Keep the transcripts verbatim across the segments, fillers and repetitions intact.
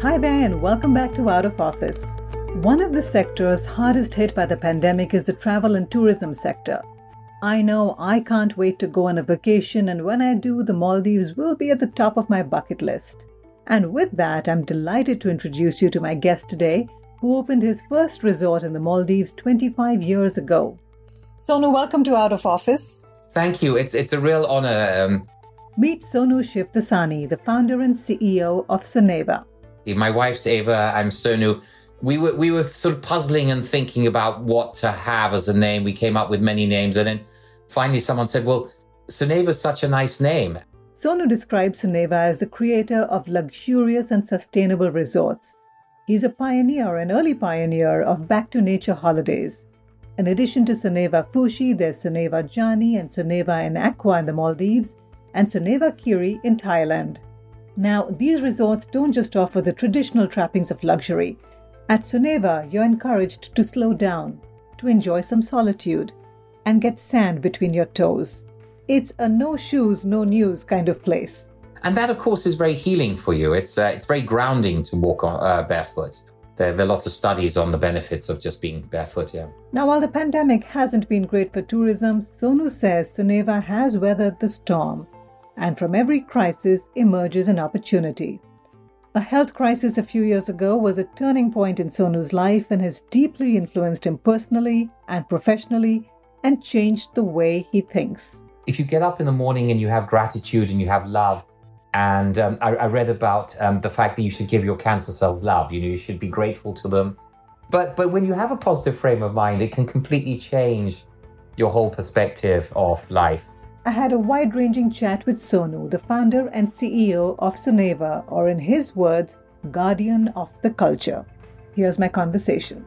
Hi there, and welcome back to Out of Office. One of the sectors hardest hit by the pandemic is the travel and tourism sector. I know I can't wait to go on a vacation, and when I do, the Maldives will be at the top of my bucket list. And with that, I'm delighted to introduce you to my guest today, who opened his first resort in the Maldives twenty-five years ago. Sonu, welcome to Out of Office. Thank you. It's it's a real honor. Um... Meet Sonu Shivdasani, the founder and C E O of Soneva. My wife's Ava. I'm Sonu. We were we were sort of puzzling and thinking about what to have as a name. We came up with many names, and then finally someone said, "Well, Soneva's such a nice name." Sonu describes Soneva as the creator of luxurious and sustainable resorts. He's a pioneer, an early pioneer of back-to-nature holidays. In addition to Soneva Fushi, there's Soneva Jani and Soneva in Aqua in the Maldives, and Soneva Kiri in Thailand. Now, these resorts don't just offer the traditional trappings of luxury. At Soneva, you're encouraged to slow down, to enjoy some solitude, and get sand between your toes. It's a no shoes, no news kind of place. And that, of course, is very healing for you. It's uh, it's very grounding to walk on, uh, barefoot. There, there are lots of studies on the benefits of just being barefoot, yeah. Now, while the pandemic hasn't been great for tourism, Sonu says Soneva has weathered the storm. And from every crisis emerges an opportunity. A health crisis a few years ago was a turning point in Sonu's life and has deeply influenced him personally and professionally and changed the way he thinks. If you get up in the morning and you have gratitude and you have love, and um, I, I read about um, the fact that you should give your cancer cells love, you know, you should be grateful to them. But, but when you have a positive frame of mind, it can completely change your whole perspective of life. I had a wide-ranging chat with Sonu, the founder and C E O of Soneva, or in his words, guardian of the culture. Here's my conversation.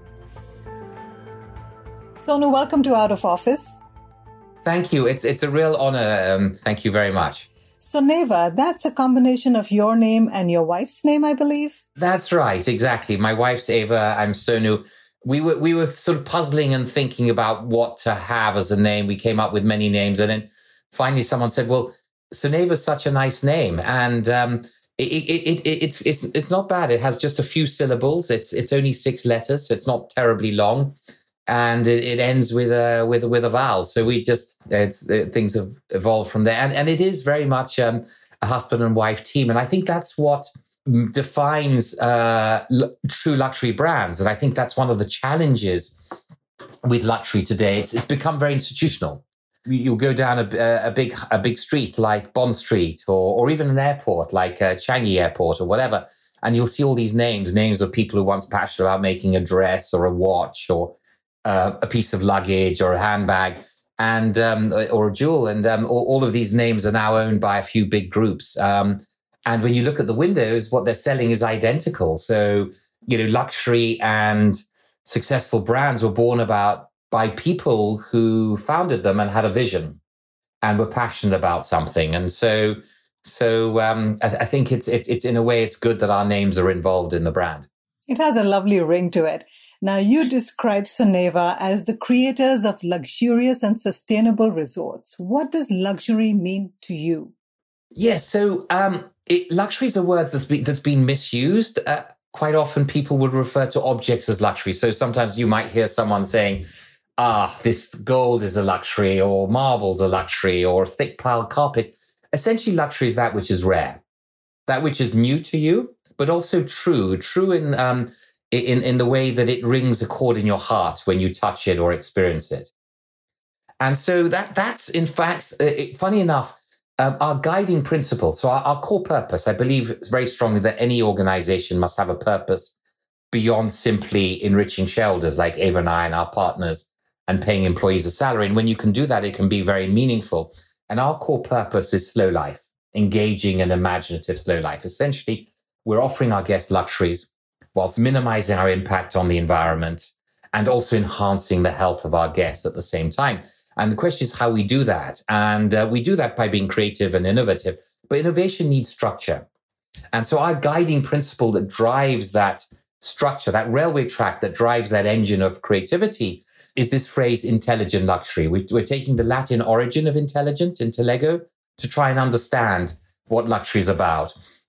Sonu, welcome to Out of Office. Thank you. It's it's a real honor. Um, thank you very much. Soneva, that's a combination of your name and your wife's name, I believe? That's right, exactly. My wife's Ava. I'm Sonu. We were we were sort of puzzling and thinking about what to have as a name. We came up with many names, and then finally someone said, "Well, Soneva's such a nice name," and um, it, it, it, it's it's it's not bad. It has just a few syllables. It's it's only six letters, so it's not terribly long, and it, it ends with a with a, with a vowel. So we just it's, it, things have evolved from there, and and it is very much um, a husband and wife team, and I think that's what defines uh, l- true luxury brands, and I think that's one of the challenges with luxury today. It's it's become very institutional. You'll go down a, a big a big street like Bond Street, or or even an airport like uh, Changi Airport or whatever, and you'll see all these names, names of people who were once passionate about making a dress or a watch or uh, a piece of luggage or a handbag, and um, or a jewel, and um, all, all of these names are now owned by a few big groups. Um, and when you look at the windows, what they're selling is identical. So you know, luxury and successful brands were born about by people who founded them and had a vision and were passionate about something. And so so um, I, I think it's, it's, it's in a way, it's good that our names are involved in the brand. It has a lovely ring to it. Now, you describe Soneva as the creators of luxurious and sustainable resorts. What does luxury mean to you? Yes, so um, it, luxury is a word that's, be, that's been misused. Uh, quite often people would refer to objects as luxury. So sometimes you might hear someone saying, ah, this gold is a luxury, or marble's a luxury, or thick piled carpet. Essentially, luxury is that which is rare, that which is new to you, but also true, true in um, in, in the way that it rings a chord in your heart when you touch it or experience it. And so that that's, in fact, uh, it, funny enough, um, our guiding principle. So our, our core purpose, I believe very strongly that any organization must have a purpose beyond simply enriching shareholders like Ava and I and our partners, and paying employees a salary. And when you can do that, it can be very meaningful. And our core purpose is slow life, engaging and imaginative slow life. Essentially, we're offering our guests luxuries whilst minimizing our impact on the environment and also enhancing the health of our guests at the same time. And the question is how we do that. And uh, we do that by being creative and innovative. But innovation needs structure. And so our guiding principle that drives that structure, that railway track that drives that engine of creativity, is this phrase intelligent luxury. We, we're taking the Latin origin of intelligent, intellego, to try and understand what luxury is about.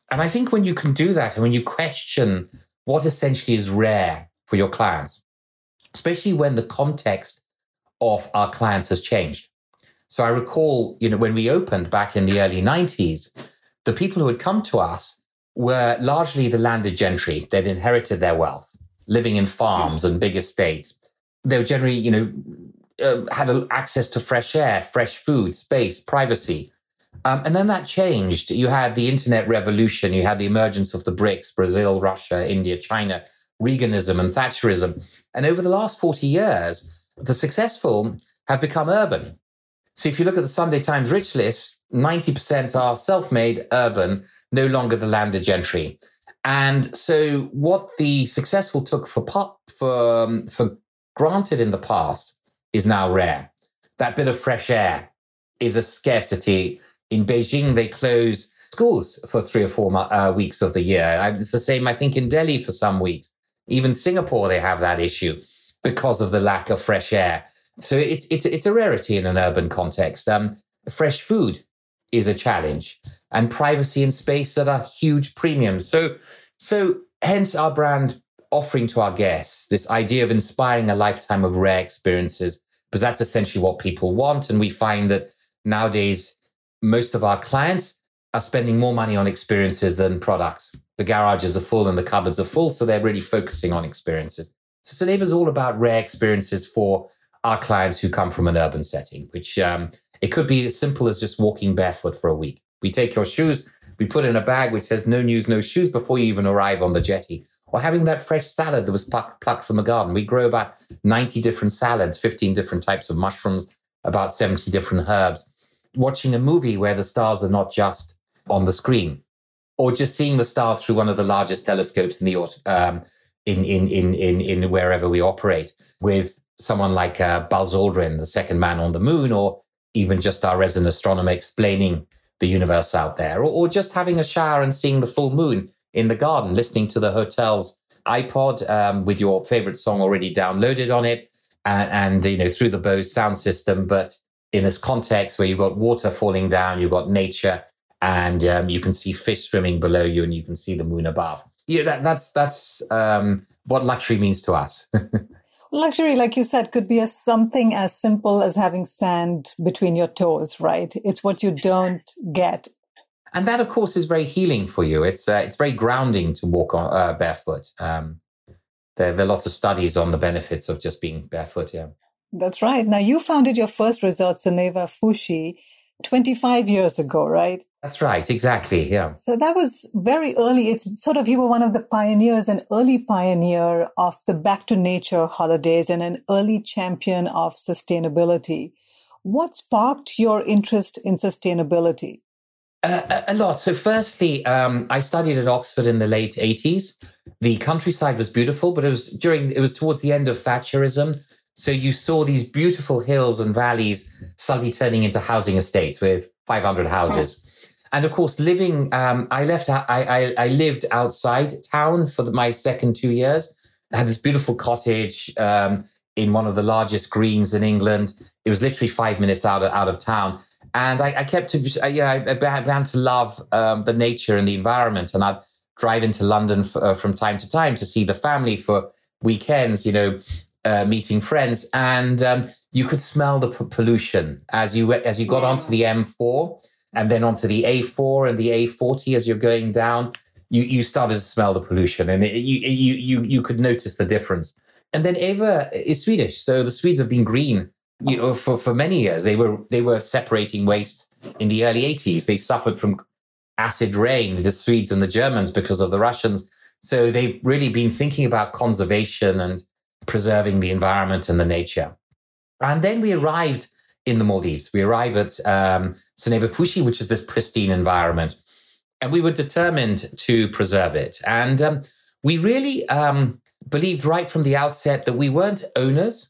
And I think when you can do that and when you question what essentially is rare for your clients, especially when the context of our clients has changed. So I recall, you know, when we opened back in the early nineties, the people who had come to us were largely the landed gentry. They'd inherited their wealth, living in farms and big estates. They were generally, you know, uh, had a, access to fresh air, fresh food, space, privacy. Um, and then that changed. You had the internet revolution. You had the emergence of the BRICS, Brazil, Russia, India, China, Reaganism and Thatcherism. And over the last forty years, the successful have become urban. So if you look at the Sunday Times rich list, ninety percent are self-made, urban, no longer the landed gentry. And so what the successful took for, for, um, for granted in the past is now rare. That bit of fresh air is a scarcity. In Beijing, they close schools for three or four uh, weeks of the year. It's the same, I think, in Delhi for some weeks. Even Singapore, they have that issue because of the lack of fresh air. So it's it's it's a rarity in an urban context. Um, fresh food is a challenge, and privacy and space that are huge premiums. So so hence our brand offering to our guests this idea of inspiring a lifetime of rare experiences, because that's essentially what people want. And we find that nowadays, most of our clients are spending more money on experiences than products. The garages are full and the cupboards are full, so they're really focusing on experiences. So Soneva is all about rare experiences for our clients who come from an urban setting, which um, it could be as simple as just walking barefoot for a week. We take your shoes, we put in a bag which says no news, no shoes before you even arrive on the jetty. Or having that fresh salad that was plucked, plucked from the garden. We grow about ninety different salads, fifteen different types of mushrooms, about seventy different herbs. Watching a movie where the stars are not just on the screen, or just seeing the stars through one of the largest telescopes in the um, in, in in in in wherever we operate, with someone like uh, Buzz Aldrin, the second man on the moon, or even just our resident astronomer explaining the universe out there, or, or just having a shower and seeing the full moon in the garden, listening to the hotel's iPod um, with your favorite song already downloaded on it, and, and you know through the Bose sound system, but in this context where you've got water falling down, you've got nature, and um, you can see fish swimming below you, and you can see the moon above. Yeah, that, that's that's um, what luxury means to us. Luxury, like you said, could be as something as simple as having sand between your toes, right? It's what you don't get. And that, of course, is very healing for you. It's uh, it's very grounding to walk on, uh, barefoot. Um, there, there are lots of studies on the benefits of just being barefoot, yeah. That's right. Now, you founded your first resort, Soneva Fushi, twenty-five years ago, right? That's right. Exactly. Yeah. So that was very early. It's sort of, you were one of the pioneers, an early pioneer of the back to nature holidays and an early champion of sustainability. What sparked your interest in sustainability? Uh, a lot. So firstly, um, I studied at Oxford in the late eighties. The countryside was beautiful, but it was during, it was towards the end of Thatcherism. So you saw these beautiful hills and valleys suddenly turning into housing estates with five hundred houses. And of course, living, um, I left, I, I, I lived outside town for the, my second two years. I had this beautiful cottage um, in one of the largest greens in England. It was literally five minutes out of, out of town. And I, I kept to, yeah, I began to love um, the nature and the environment. And I'd drive into London f- uh, from time to time to see the family for weekends, you know, Uh, meeting friends, and um, you could smell the p- pollution as you as you got yeah. onto the M four and then onto the A four and the A forty as you're going down. You you started to smell the pollution, and it, you you you you could notice the difference. And then Eva is Swedish, so the Swedes have been green, you know, for, for many years. They were they were separating waste in the early eighties. They suffered from acid rain, the Swedes and the Germans, because of the Russians. So they've really been thinking about conservation and preserving the environment and the nature. And then we arrived in the Maldives. We arrived at um, Soneva Fushi, which is this pristine environment. And we were determined to preserve it. And um, we really um, believed right from the outset that we weren't owners,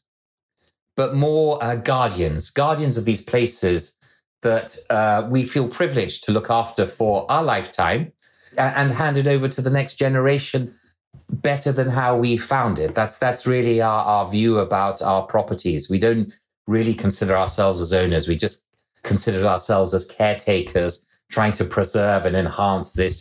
but more uh, guardians, guardians of these places that uh, we feel privileged to look after for our lifetime and, and hand it over to the next generation better than how we found it. That's that's really our, our view about our properties. We don't really consider ourselves as owners. We just consider ourselves as caretakers, trying to preserve and enhance this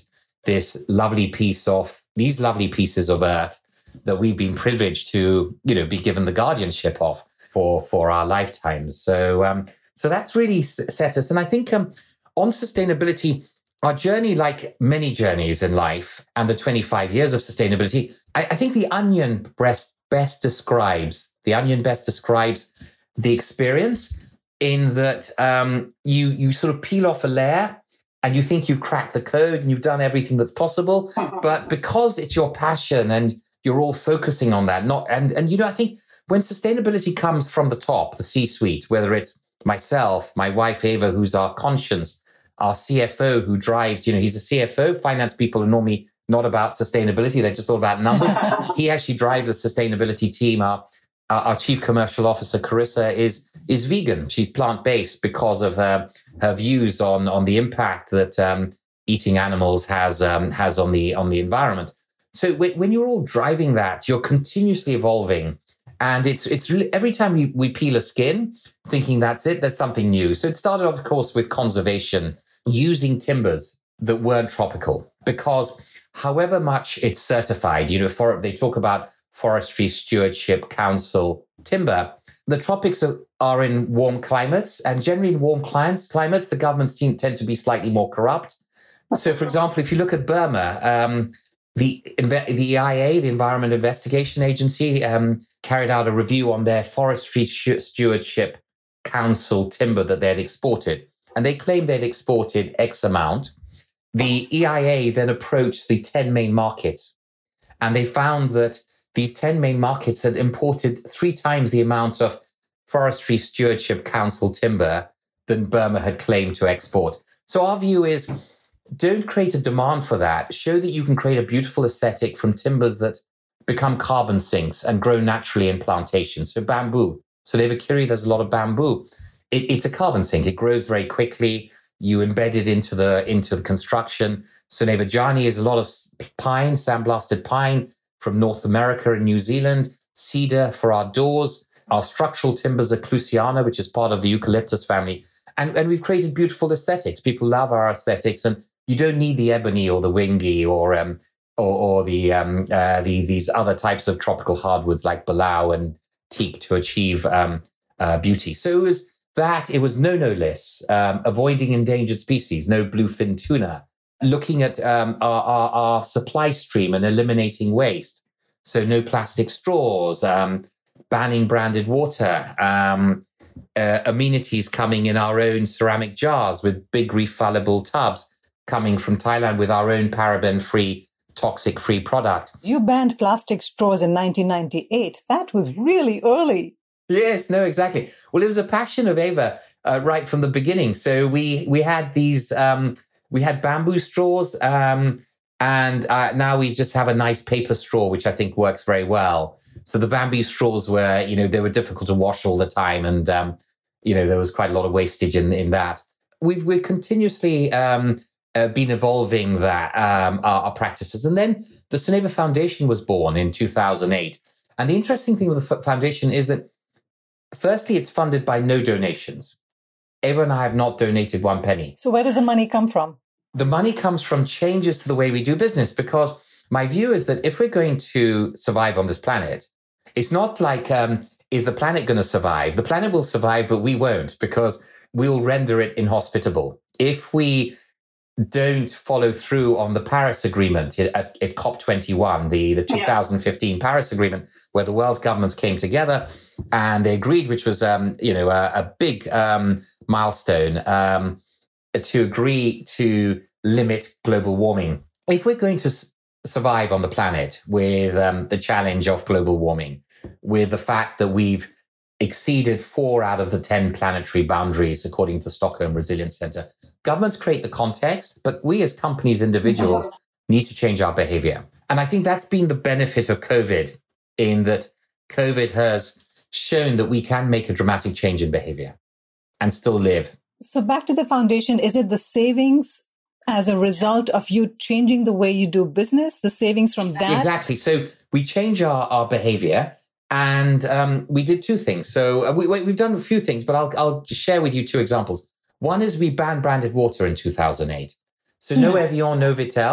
this lovely piece of, these lovely pieces of earth that we've been privileged to, you know, be given the guardianship of for, for our lifetimes. So, um, so that's really set us. And I think um, on sustainability, our journey, like many journeys in life, and the twenty-five years of sustainability, I, I think the Onion best, best describes, the Onion best describes the experience in that um, you, you sort of peel off a layer and you think you've cracked the code and you've done everything that's possible. But because it's your passion and you're all focusing on that, not and and you know, I think when sustainability comes from the top, the C-suite, whether it's myself, my wife Eva, who's our conscience, our C F O who drives, you know, he's a C F O. Finance people are normally not about sustainability; they're just all about numbers. He actually drives a sustainability team. Our, our chief commercial officer, Carissa, is is vegan. She's plant-based because of her her views on on the impact that um, eating animals has um, has on the on the environment. So when you're all driving that, you're continuously evolving. And it's it's really, every time we, we peel a skin, thinking that's it, there's something new. So it started, of course, with conservation, using timbers that weren't tropical, because however much it's certified, you know, for they talk about Forestry Stewardship Council timber, the tropics are, are in warm climates, and generally in warm climates, climates, the governments tend to be slightly more corrupt. So, for example, if you look at Burma, um, the the E I A, the Environment Investigation Agency, um, carried out a review on their Forestry Stewardship Council timber that they'd exported, and they claimed they'd exported X amount. The E I A then approached the ten main markets, and they found that these ten main markets had imported three times the amount of Forestry Stewardship Council timber than Burma had claimed to export. So our view is, don't create a demand for that. Show that you can create a beautiful aesthetic from timbers that become carbon sinks and grow naturally in plantations. So bamboo. So Soneva there's a lot of bamboo. It, it's a carbon sink. It grows very quickly. You embed it into the into the construction. Soneva Jani is a lot of pine, sandblasted pine from North America and New Zealand. Cedar for our doors. Our structural timbers are Clusiana, which is part of the eucalyptus family. And, and we've created beautiful aesthetics. People love our aesthetics, and you don't need the ebony or the wingy or um, or, or the um, uh, these these other types of tropical hardwoods like balau and teak to achieve um, uh, beauty. So it was that. It was no no lists, um, avoiding endangered species, no bluefin tuna, looking at um, our, our, our supply stream and eliminating waste. So no plastic straws, um, banning branded water. Um, Uh, amenities coming in our own ceramic jars with big refillable tubs coming from Thailand with our own paraben-free, toxic-free product. You banned plastic straws in nineteen ninety-eight. That was really early. Yes, no, exactly. Well, it was a passion of Eva uh, right from the beginning. So we we had these, um, we had bamboo straws, um, and uh, now we just have a nice paper straw, which I think works very well. So the bamboo straws were, you know, they were difficult to wash all the time. And, um, you know, there was quite a lot of wastage in, in that. We've, we've continuously um, uh, been evolving that, um, our, our practices. And then the Soneva Foundation was born in two thousand eight. And the interesting thing with the foundation is that, firstly, it's funded by no donations. Eva and I have not donated one penny. So where does the money come from? The money comes from changes to the way we do business, because my view is that if we're going to survive on this planet, it's not like, um, is the planet going to survive? The planet will survive, but we won't, because we'll render it inhospitable. If we don't follow through on the Paris Agreement at, at COP twenty-one, the, the two thousand fifteen yeah. Paris Agreement, where the world's governments came together and they agreed, which was um, you know, a, a big um, milestone, um, to agree to limit global warming. If we're going to s- survive on the planet with um, the challenge of global warming, with the fact that we've exceeded four out of the ten planetary boundaries, according to the Stockholm Resilience Center. Governments create the context, but we as companies, individuals, need to change our behavior. And I think that's been the benefit of COVID, in that COVID has shown that we can make a dramatic change in behavior and still live. So back to the foundation, is it the savings as a result of you changing the way you do business, the savings from that? Exactly. So we change our, our behavior, and um, we did two things. So we, we've done a few things, but I'll, I'll share with you two examples. One is we banned branded water in two thousand eight. So no Evian, no Vittel.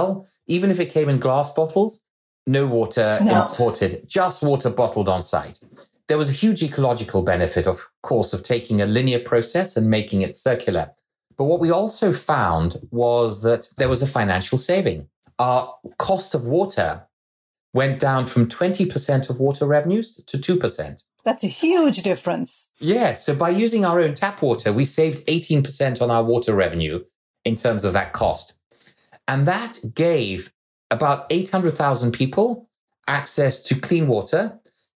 Even if it came in glass bottles, no water No. imported, just water bottled on site. There was a huge ecological benefit, of course, of taking a linear process and making it circular. But what we also found was that there was a financial saving. Our cost of water went down from twenty percent of water revenues to two percent. That's a huge difference. Yeah, so by using our own tap water, we saved eighteen percent on our water revenue in terms of that cost. And that gave about eight hundred thousand people access to clean water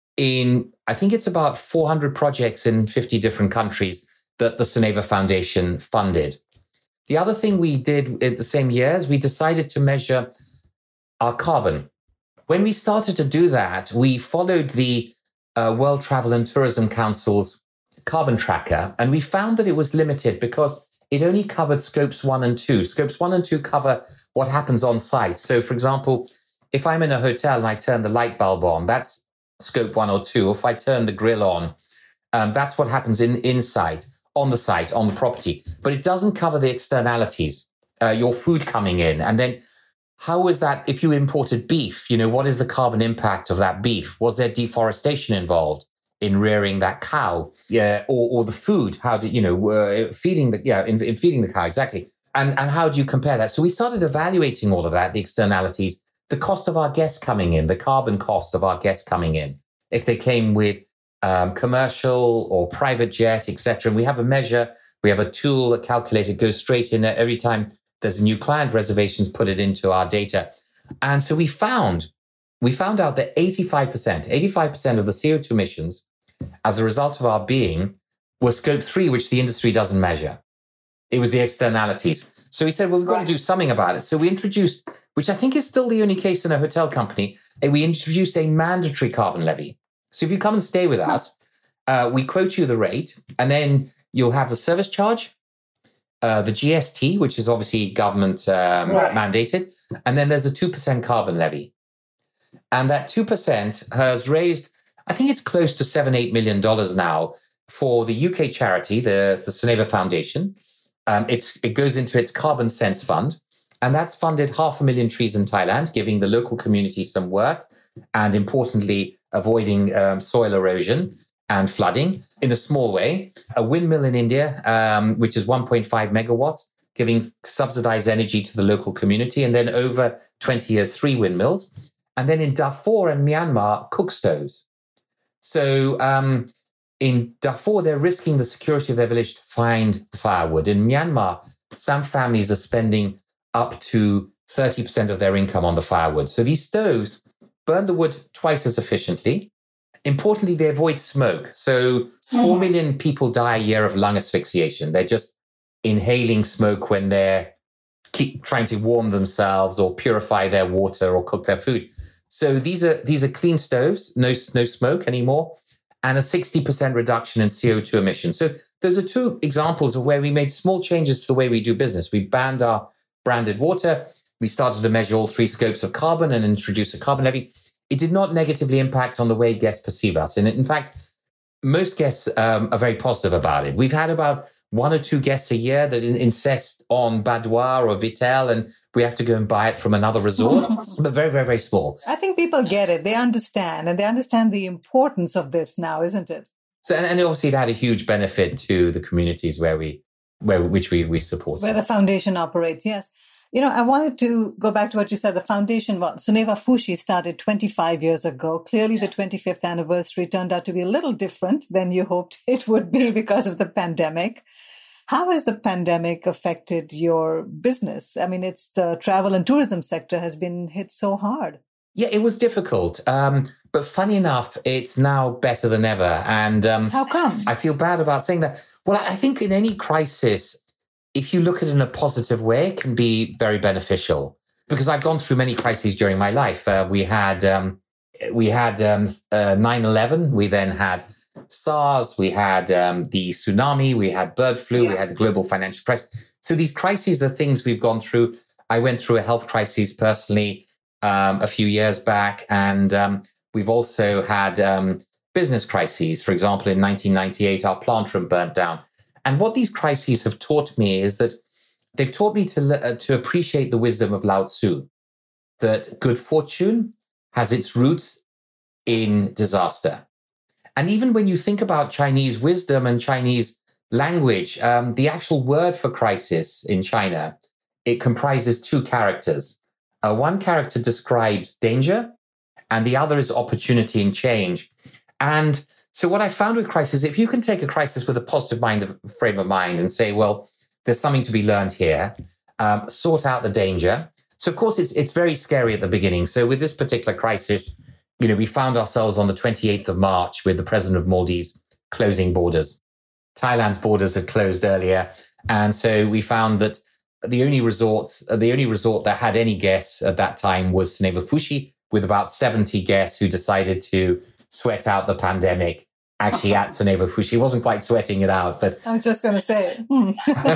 in, I think it's about four hundred projects in fifty different countries that the Soneva Foundation funded. The other thing we did in the same year is we decided to measure our carbon. When we started to do that, we followed the uh, World Travel and Tourism Council's carbon tracker, and we found that it was limited because it only covered scopes one and two. Scopes one and two cover what happens on site. So, for example, if I'm in a hotel and I turn the light bulb on, that's scope one or two. If I turn the grill on, um, that's what happens in inside, on the site, on the property. But it doesn't cover the externalities, uh, your food coming in. And then how is that if you imported beef? You know, what is the carbon impact of that beef? Was there deforestation involved in rearing that cow? Yeah, or, or the food? How do you know uh, feeding the yeah in, in feeding the cow exactly? And and how do you compare that? So we started evaluating all of that, the externalities, the cost of our guests coming in, the carbon cost of our guests coming in, if they came with um, commercial or private jet, et cetera. And we have a measure, we have a tool, a calculator goes straight in every time there's a new client reservations, put it into our data. And so we found, we found out that eighty-five percent, eighty-five percent of the C O two emissions as a result of our being were scope three, which the industry doesn't measure. It was the externalities. So we said, well, we've got right. to do something about it. So we introduced, which I think is still the only case in a hotel company, we introduced a mandatory carbon levy. So if you come and stay with us, uh, we quote you the rate, and then you'll have the service charge, Uh, the G S T, which is obviously government um, right. mandated, and then there's a two percent carbon levy. And that two percent has raised, I think it's close to seven, eight million dollars now for the U K charity, the, the Soneva Foundation. Um, it's, it goes into its Carbon Sense Fund, and that's funded half a million trees in Thailand, giving the local community some work, and importantly, avoiding um, soil erosion and flooding in a small way. A windmill in India, um, which is one point five megawatts, giving subsidized energy to the local community. And then over twenty years, three windmills. And then in Darfur and Myanmar, cook stoves. So um, in Darfur, they're risking the security of their village to find firewood. In Myanmar, some families are spending up to thirty percent of their income on the firewood. So these stoves burn the wood twice as efficiently. Importantly, they avoid smoke. So four million people die a year of lung asphyxiation. They're just inhaling smoke when they're keep trying to warm themselves or purify their water or cook their food. So these are these are clean stoves, no, no smoke anymore, and a sixty percent reduction in C O two emissions. So those are two examples of where we made small changes to the way we do business. We banned our branded water. We started to measure all three scopes of carbon and introduce a carbon levy. It did not negatively impact on the way guests perceive us. And in fact, most guests um, are very positive about it. We've had about one or two guests a year that insist on Badois or Vitel, and we have to go and buy it from another resort, but very, very, very small. I think people get it. They understand, and they understand the importance of this now, isn't it? So, and, and obviously it had a huge benefit to the communities where we, where which we, we support. Where the foundation operates, yes. You know, I wanted to go back to what you said. The foundation, well, Soneva Fushi started twenty-five years ago. Clearly, the twenty-fifth anniversary turned out to be a little different than you hoped it would be because of the pandemic. How has the pandemic affected your business? I mean, it's the travel and tourism sector has been hit so hard. Yeah, it was difficult. Um, but funny enough, it's now better than ever. And um, how come? I feel bad about saying that. Well, I think in any crisis, if you look at it in a positive way, it can be very beneficial. Because I've gone through many crises during my life. Uh, we had um, we had um, uh, nine eleven. We then had SARS. We had um, the tsunami. We had bird flu. Yeah. We had the global financial crisis. So these crises are things we've gone through. I went through a health crisis personally um, a few years back. And um, we've also had um, business crises. For example, in nineteen ninety-eight, our plant room burnt down. And what these crises have taught me is that they've taught me to, uh, to appreciate the wisdom of Lao Tzu. that good fortune has its roots in disaster. And even when you think about Chinese wisdom and Chinese language, um, the actual word for crisis in China, it comprises two characters. Uh, one character describes danger, and the other is opportunity and change. And so what I found with crisis, if you can take a crisis with a positive mind of, frame of mind and say, well, there's something to be learned here, um, sort out the danger. So, of course, it's it's very scary at the beginning. So with this particular crisis, you know, we found ourselves on the twenty-eighth of March with the president of Maldives closing borders. Thailand's borders had closed earlier. And so we found that the only resorts, the only resort that had any guests at that time was Soneva Fushi, with about seventy guests who decided to sweat out the pandemic. Actually, at Soneva Fushi, he wasn't quite sweating it out, but I was just going to say, hmm.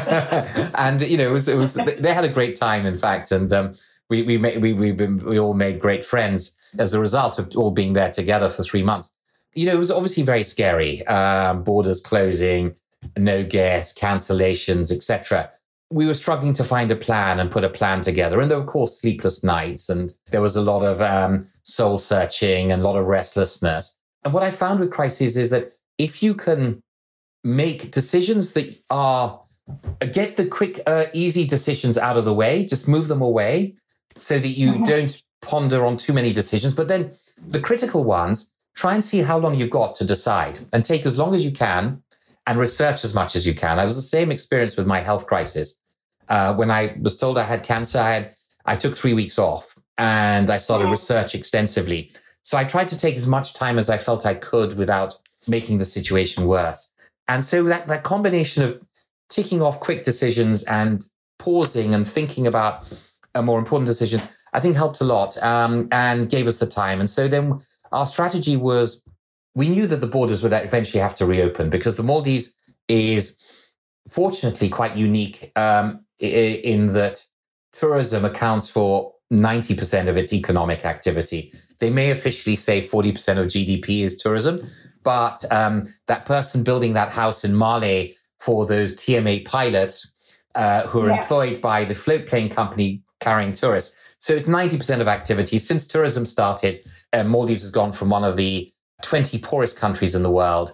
and you know, it was, it was. They had a great time, in fact, and um, we we made, we we we all made great friends as a result of all being there together for three months. You know, it was obviously very scary. Um, borders closing, no guests, cancellations, et cetera. We were struggling to find a plan and put a plan together, and there were, of course, sleepless nights, and there was a lot of um, soul searching and a lot of restlessness. And what I found with crises is that if you can make decisions that are, get the quick, uh, easy decisions out of the way, just move them away so that you mm-hmm. don't ponder on too many decisions. But then the critical ones, try and see how long you've got to decide and take as long as you can and research as much as you can. I was the same experience with my health crisis. Uh, when I was told I had cancer, I, had, I took three weeks off and I started mm-hmm. research extensively. So I tried to take as much time as I felt I could without making the situation worse. And so that, that combination of ticking off quick decisions and pausing and thinking about uh, more important decisions, I think helped a lot um, and gave us the time. And so then our strategy was, we knew that the borders would eventually have to reopen because the Maldives is fortunately quite unique um, in that tourism accounts for ninety percent of its economic activity. They may officially say forty percent of G D P is tourism, but um, that person building that house in Male for those T M A pilots uh, who are yeah. employed by the float plane company carrying tourists. So it's ninety percent of activity. Since tourism started, uh, Maldives has gone from one of the twenty poorest countries in the world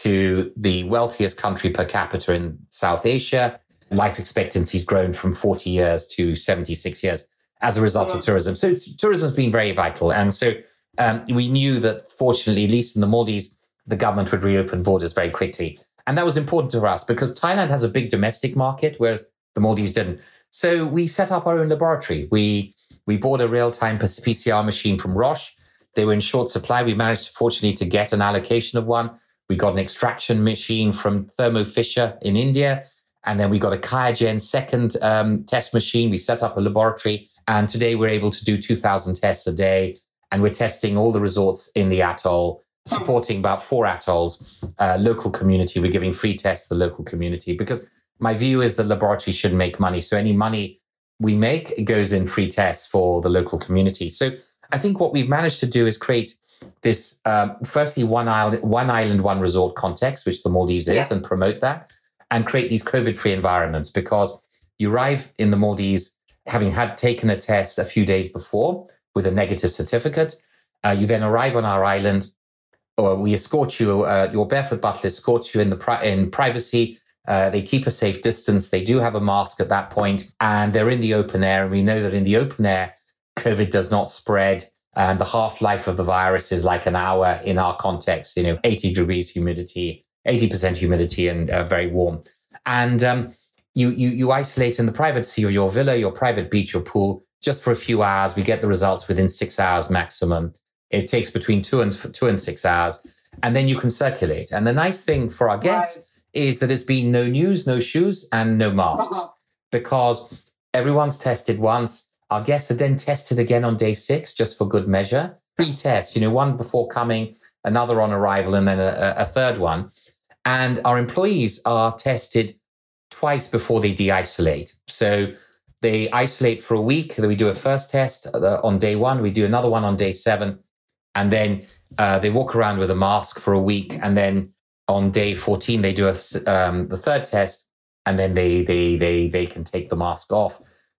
to the wealthiest country per capita in South Asia. Life expectancy has grown from forty years to seventy-six years as a result yeah. of tourism. So tourism has been very vital. And so um, we knew that fortunately, at least in the Maldives, the government would reopen borders very quickly. And that was important to us because Thailand has a big domestic market, whereas the Maldives didn't. So we set up our own laboratory. We we bought a real-time P C R machine from Roche. They were in short supply. We managed, fortunately, to get an allocation of one. We got an extraction machine from Thermo Fisher in India. And then we got a QIAGEN second um, test machine. We set up a laboratory. And today we're able to do two thousand tests a day. And we're testing all the resorts in the atoll, supporting about four atolls, uh, local community. We're giving free tests to the local community because my view is the laboratory should make money. So any money we make goes in free tests for the local community. So I think what we've managed to do is create this, um, firstly, one island, one island, one resort context, which the Maldives is, yeah. and promote that, and create these COVID-free environments because you arrive in the Maldives having had taken a test a few days before with a negative certificate. Uh, you then arrive on our island, or we escort you, uh, your barefoot butler escorts you in the pri- in privacy. Uh, they keep a safe distance. They do have a mask at that point, and they're in the open air. And we know that in the open air, COVID does not spread. And the half-life of the virus is like an hour in our context, you know, eighty degrees humidity, eighty percent humidity and uh, very warm. And um, you, you, you isolate in the privacy of your villa, your private beach, your pool, just for a few hours. We get the results within six hours maximum. It takes between two and two and six hours. And then you can circulate. And the nice thing for our guests right. is that there's been no news, no shoes, and no masks uh-huh. because everyone's tested once. Our guests are then tested again on day six, just for good measure. Three tests, you know, one before coming, another on arrival, and then a, a third one. And our employees are tested twice before they de-isolate. So they isolate for a week. Then we do a first test on day one. We do another one on day seven. And then uh, they walk around with a mask for a week. And then on day fourteen, they do a, um, the third test. And then they, they, they, they can take the mask off.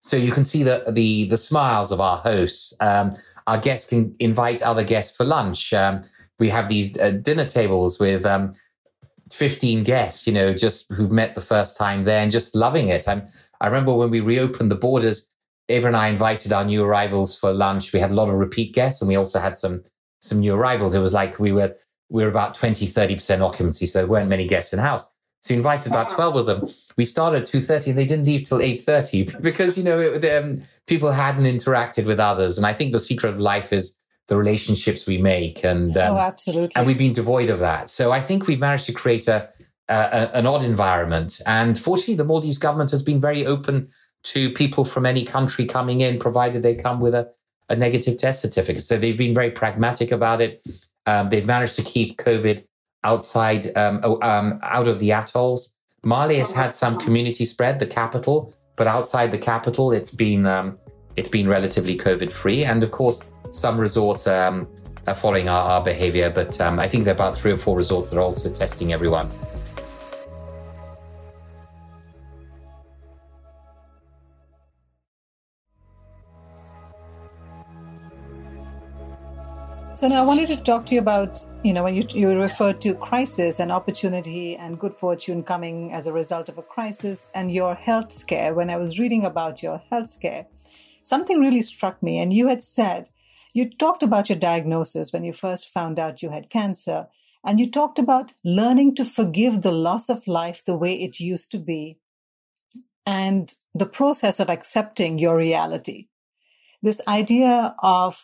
So you can see the the, the smiles of our hosts. Um, our guests can invite other guests for lunch. Um, we have these uh, dinner tables with um, fifteen guests, you know, just who've met the first time there and just loving it. I'm, I remember when we reopened the borders, Eva and I invited our new arrivals for lunch. We had a lot of repeat guests, and we also had some some new arrivals. It was like we were we were about twenty, thirty percent occupancy, so there weren't many guests in the house. So we invited about twelve of them. We started at two thirty and they didn't leave till eight thirty because, you know, it, um, people hadn't interacted with others. And I think the secret of life is the relationships we make. And um, oh, absolutely. And we've been devoid of that. So I think we've managed to create a, a an odd environment. And fortunately, the Maldives government has been very open to people from any country coming in, provided they come with a, a negative test certificate. So they've been very pragmatic about it. Um, they've managed to keep COVID outside, um, um, out of the atolls. Mali has had some community spread, the capital, but outside the capital, it's been um, it's been relatively COVID free. And of course, some resorts um, are following our, our behavior, but um, I think there are about three or four resorts that are also testing everyone. So now I wanted to talk to you about, you know, when you, you referred to crisis and opportunity and good fortune coming as a result of a crisis and your health scare. When I was reading about your health scare, something really struck me. And you had said, you talked about your diagnosis when you first found out you had cancer. And you talked about learning to forgive the loss of life the way it used to be and the process of accepting your reality. This idea of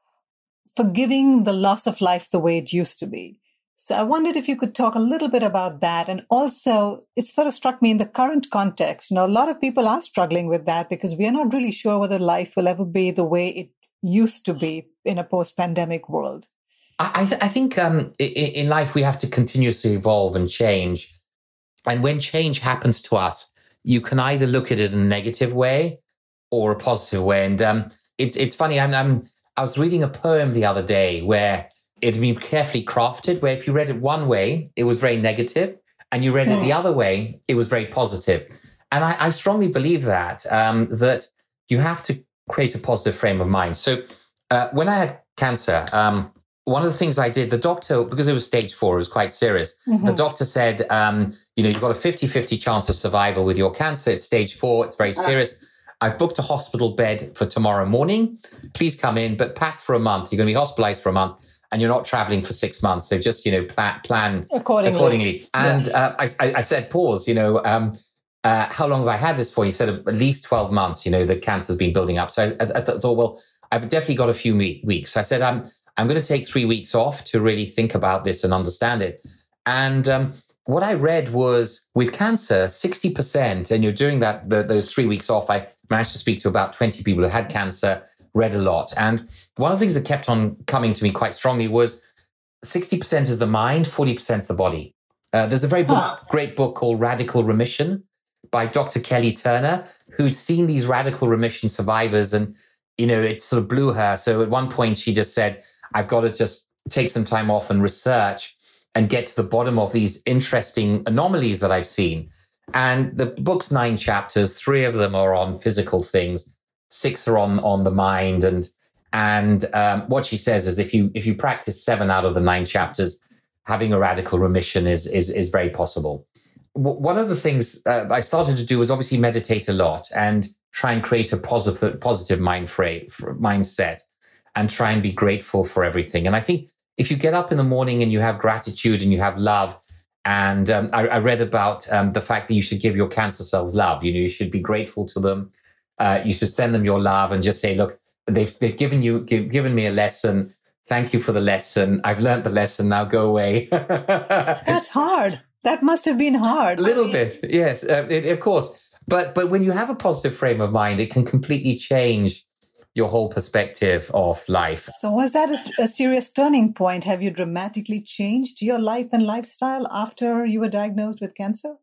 forgiving the loss of life the way it used to be. So I wondered if you could talk a little bit about that. And also, it sort of struck me in the current context. You know, a lot of people are struggling with that because we are not really sure whether life will ever be the way it used to be in a post-pandemic world. I, th- I think um, in, in life, we have to continuously evolve and change. And when change happens to us, you can either look at it in a negative way or a positive way. And um, it's it's funny, I'm, I'm I was reading a poem the other day where it had been carefully crafted, where if you read it one way, it was very negative, and you read it the other way, it was very positive. And I, I strongly believe that, um, that you have to create a positive frame of mind. So uh, when I had cancer, um, one of the things I did, the doctor, because it was stage four, it was quite serious. Mm-hmm. The doctor said, um, you know, you've got a fifty-fifty chance of survival with your cancer. It's stage four. It's very serious. I've booked a hospital bed for tomorrow morning. Please come in, but pack for a month. You're going to be hospitalized for a month and you're not traveling for six months. So just, you know, plan, plan accordingly. accordingly. And yeah. uh, I, I, I said, pause, you know, um, uh, how long have I had this for? He said, at least twelve months, you know, the cancer's been building up. So I, I, I thought, well, I've definitely got a few weeks. I said, I'm, I'm going to take three weeks off to really think about this and understand it. And um, what I read was with cancer, sixty percent, and you're doing that, the, those three weeks off, I managed to speak to about twenty people who had cancer, read a lot. And one of the things that kept on coming to me quite strongly was sixty percent is the mind, forty percent is the body. Uh, there's a very book, oh. great book called Radical Remission by Doctor Kelly Turner, who'd seen these radical remission survivors and, you know, it sort of blew her. So at one point she just said, I've got to just take some time off and research and get to the bottom of these interesting anomalies that I've seen. And the book's nine chapters, three of them are on physical things, six are on, on the mind. And and um, what she says is if you if you practice seven out of the nine chapters, having a radical remission is is, is very possible. W- one of the things uh, I started to do was obviously meditate a lot and try and create a positive, positive mind frame, mindset and try and be grateful for everything. And I think if you get up in the morning and you have gratitude and you have love, and um, I, I read about um, the fact that you should give your cancer cells love. You know, you should be grateful to them. Uh, you should send them your love and just say, look, they've they've given you give, given me a lesson. Thank you for the lesson. I've learned the lesson. Now go away. That's hard. That must have been hard. A little bit, yes, uh, it, of course. But but when you have a positive frame of mind, it can completely change your whole perspective of life. So was that a, a serious turning point? Have you dramatically changed your life and lifestyle after you were diagnosed with cancer?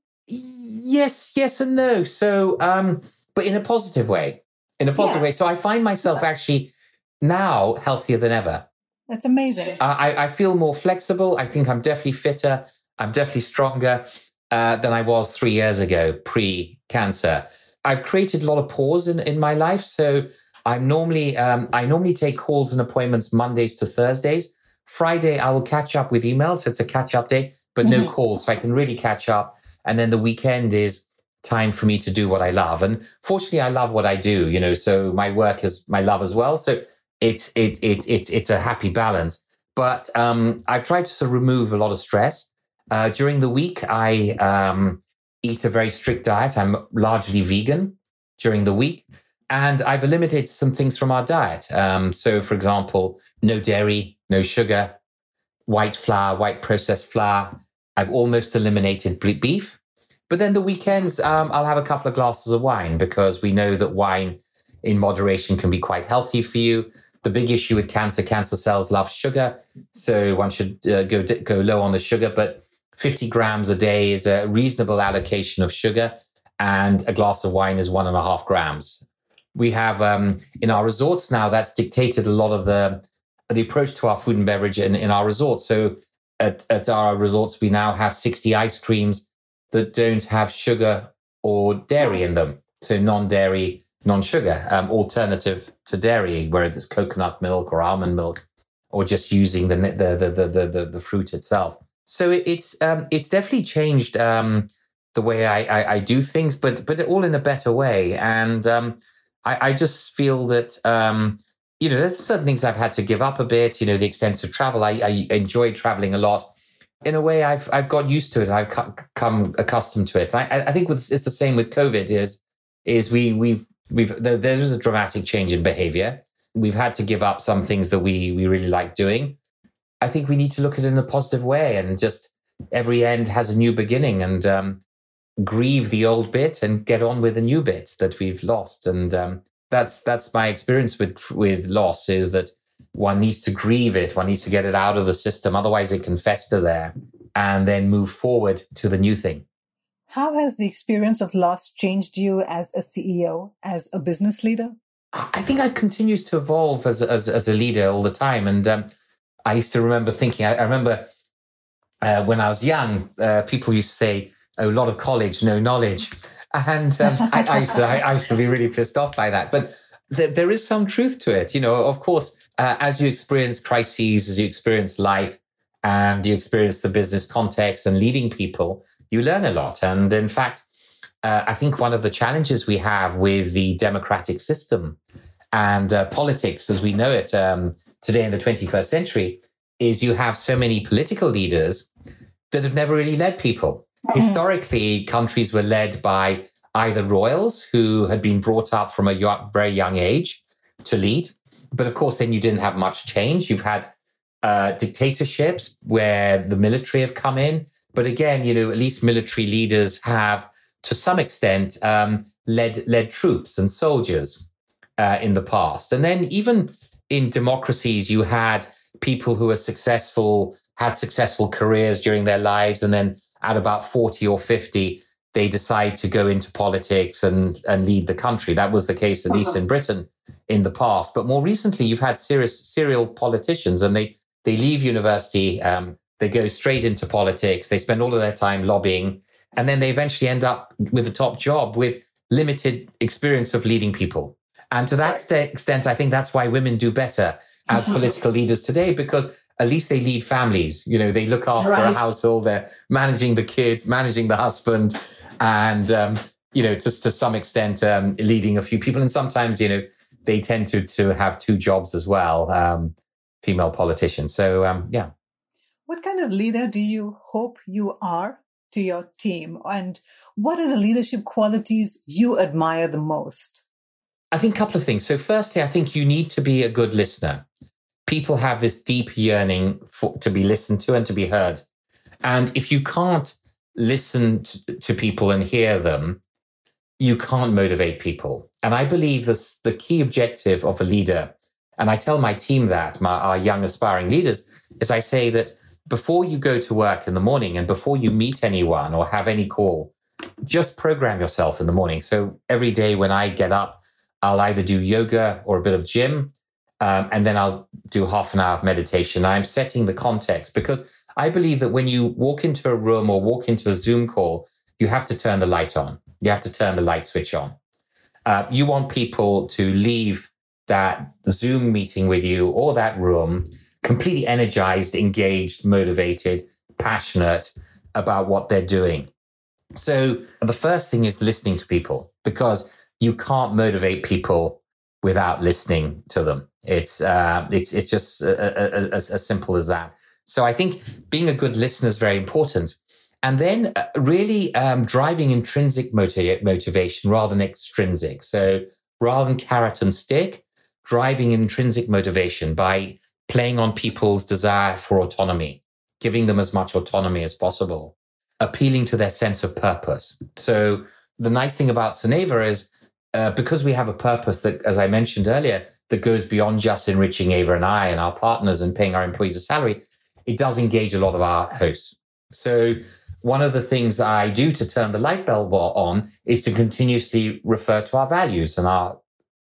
Yes, yes and no. So, um, but in a positive way, in a positive yeah. way. So I find myself actually now healthier than ever. That's amazing. Uh, I, I feel more flexible. I think I'm definitely fitter. I'm definitely stronger uh, than I was three years ago, pre-cancer. I've created a lot of pause in, in my life. So I'm normally, um, I normally take calls and appointments Mondays to Thursdays. Friday, I will catch up with emails. It's a catch up day, but no Mhm. calls. So I can really catch up. And then the weekend is time for me to do what I love. And fortunately, I love what I do, you know, so my work is my love as well. So it's, it, it, it, it's a happy balance. But um, I've tried to sort of remove a lot of stress. Uh, during the week, I um, eat a very strict diet. I'm largely vegan during the week. And I've eliminated some things from our diet. Um, so, for example, no dairy, no sugar, white flour, white processed flour. I've almost eliminated beef. But then the weekends, um, I'll have a couple of glasses of wine because we know that wine in moderation can be quite healthy for you. The big issue with cancer, cancer cells love sugar. So one should uh, go, go low on the sugar. But fifty grams a day is a reasonable allocation of sugar. And a glass of wine is one and a half grams. We have um, in our resorts now, that's dictated a lot of the, the approach to our food and beverage in, in our resorts. So at, at our resorts, we now have sixty ice creams that don't have sugar or dairy in them. So non-dairy, non-sugar, um, alternative to dairy, whether it's coconut milk or almond milk, or just using the the the the the, the fruit itself. So it, it's um, it's definitely changed um, the way I, I, I do things, but but all in a better way. And um, I, I just feel that um, you know, there's certain things I've had to give up a bit. You know, the extensive travel. I, I enjoy traveling a lot. In a way, I've I've got used to it. I've come accustomed to it. I, I think it's the same with COVID. Is is we we've we've there, there's a dramatic change in behavior. We've had to give up some things that we we really like doing. I think we need to look at it in a positive way, and just every end has a new beginning, and um, grieve the old bit and get on with the new bit that we've lost. And um, that's that's my experience with with loss, is that one needs to grieve it. One needs to get it out of the system. Otherwise, it can fester there and then move forward to the new thing. How has the experience of loss changed you as a C E O, as a business leader? I think I've continued to evolve as, as, as a leader all the time. And um, I used to remember thinking, I, I remember uh, when I was young, uh, people used to say, oh, a lot of college, no knowledge. And um, I, I, used to, I, I used to be really pissed off by that. But th- there is some truth to it. You know, of course, Uh, as you experience crises, as you experience life, and you experience the business context and leading people, you learn a lot. And in fact, uh, I think one of the challenges we have with the democratic system and uh, politics as we know it um, today in the twenty-first century is you have so many political leaders that have never really led people. Mm-hmm. Historically, countries were led by either royals who had been brought up from a young, very young age to lead. But of course, then you didn't have much change. You've had uh, dictatorships where the military have come in. But again, you know, at least military leaders have, to some extent, um, led led troops and soldiers uh, in the past. And then even in democracies, you had people who were successful, had successful careers during their lives. And then at about forty or fifty, they decide to go into politics and, and lead the country. That was the case, at least in Britain, in the past. But more recently, you've had serious serial politicians, and they they leave university, um, they go straight into politics, they spend all of their time lobbying, and then they eventually end up with a top job with limited experience of leading people. And to that st- extent, I think that's why women do better as political leaders today, because at least they lead families. You know, they look after right. a household, they're managing the kids, managing the husband, and, um, you know, just to some extent, um, leading a few people. And sometimes, you know, they tend to to have two jobs as well, um, female politicians. So, um, yeah. What kind of leader do you hope you are to your team? And what are the leadership qualities you admire the most? I think a couple of things. So firstly, I think you need to be a good listener. People have this deep yearning for, to be listened to and to be heard. And if you can't listen to, to people and hear them, you can't motivate people. And I believe this, the key objective of a leader, and I tell my team that, my, our young aspiring leaders, is I say that before you go to work in the morning and before you meet anyone or have any call, just program yourself in the morning. So every day when I get up, I'll either do yoga or a bit of gym, um, and then I'll do half an hour of meditation. I'm setting the context because I believe that when you walk into a room or walk into a Zoom call, you have to turn the light on. You have to turn the light switch on. Uh, you want people to leave that Zoom meeting with you or that room completely energized, engaged, motivated, passionate about what they're doing. So the first thing is listening to people, because you can't motivate people without listening to them. It's uh, it's it's just as, as simple as that. So I think being a good listener is very important. And then uh, really um, driving intrinsic motiv- motivation rather than extrinsic. So rather than carrot and stick, driving intrinsic motivation by playing on people's desire for autonomy, giving them as much autonomy as possible, appealing to their sense of purpose. So the nice thing about Soneva is uh, because we have a purpose that, as I mentioned earlier, that goes beyond just enriching Ava and I and our partners and paying our employees a salary, it does engage a lot of our hosts. So one of the things I do to turn the light bulb on is to continuously refer to our values and our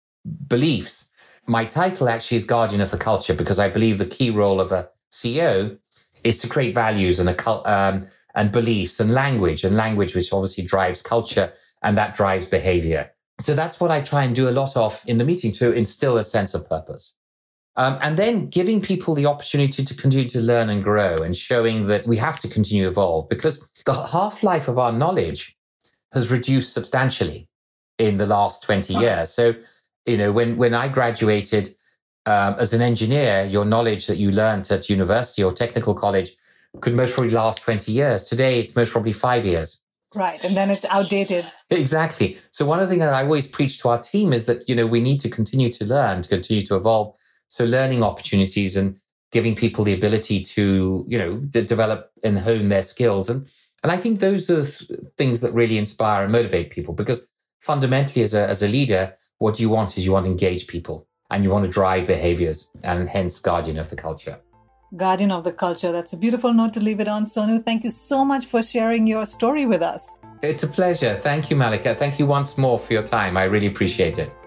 beliefs. My title actually is Guardian of the Culture, because I believe the key role of a C E O is to create values and a um, and beliefs and language, and language which obviously drives culture, and that drives behavior. So that's what I try and do a lot of in the meeting, to instill a sense of purpose. Um, and then giving people the opportunity to continue to learn and grow, and showing that we have to continue to evolve, because the half-life of our knowledge has reduced substantially in the last twenty years. So, you know, when, when I graduated um, as an engineer, your knowledge that you learned at university or technical college could most probably last twenty years. Today, it's most probably five years. Right. And then it's outdated. Exactly. So one of the things that I always preach to our team is that, you know, we need to continue to learn, to continue to evolve. So learning opportunities and giving people the ability to, you know, to develop and hone their skills. And, and I think those are things that really inspire and motivate people, because fundamentally as a, as a leader, what you want is you want to engage people and you want to drive behaviors, and hence guardian of the culture. Guardian of the culture. That's a beautiful note to leave it on. Sonu, thank you so much for sharing your story with us. It's a pleasure. Thank you, Malika. Thank you once more for your time. I really appreciate it.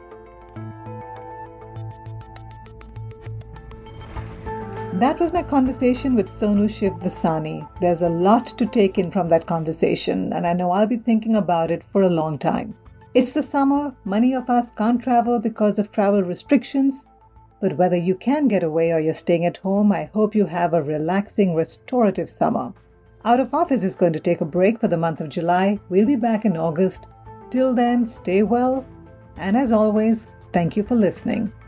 That was my conversation with Sonu Shiv Vasani. There's a lot to take in from that conversation, and I know I'll be thinking about it for a long time. It's the summer. Many of us can't travel because of travel restrictions. But whether you can get away or you're staying at home, I hope you have a relaxing, restorative summer. Out of Office is going to take a break for the month of July. We'll be back in August. Till then, stay well. And as always, thank you for listening.